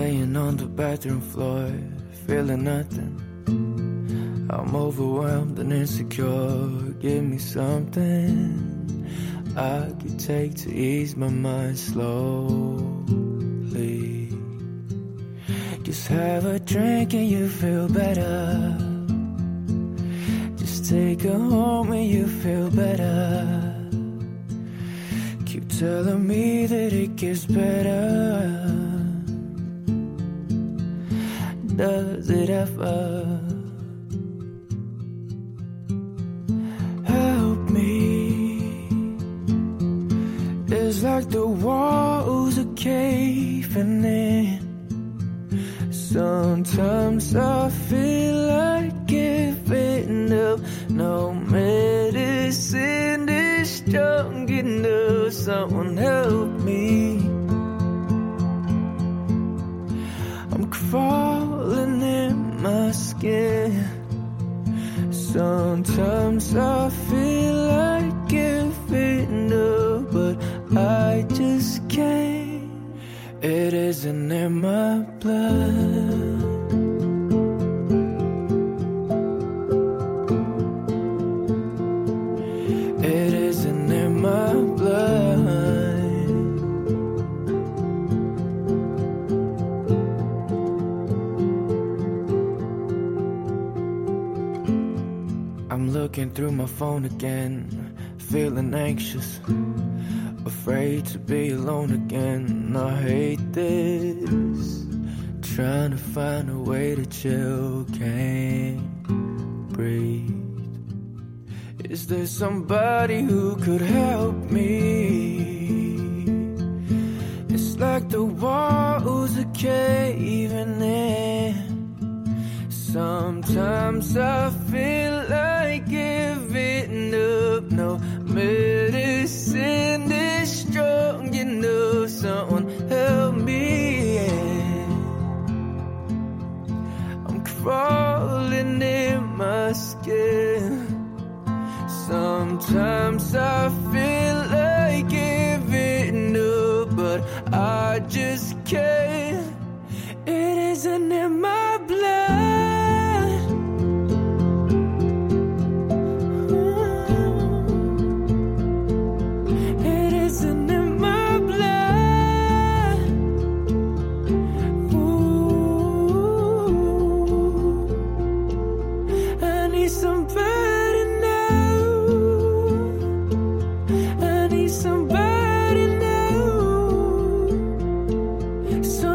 laying on the bathroom floor, feeling nothing. I'm overwhelmed and insecure. Give me something I could take to ease my mind slowly. Just have a drink and you feel better. Just take her home and you feel better. Keep telling me that it gets better. Does it ever? Help me. It's like the walls are caving in. Sometimes I feel like giving up. No medicine is strong enough. Someone help me. I'm crawling in my skin. Sometimes I feel like giving up, but I just can't. It isn't in my blood. It isn't in my blood. I'm looking through my phone again, feeling anxious, afraid to be alone again. I hate this, trying to find a way to chill, can't breathe. Is there somebody who could help me? It's like the walls are caving in. Sometimes I feel like giving up. No medicine is strong enough. Someone help me, yeah. I'm crawling in my skin. Sometimes I feel like giving up, but I just can't. It isn't in my blood. So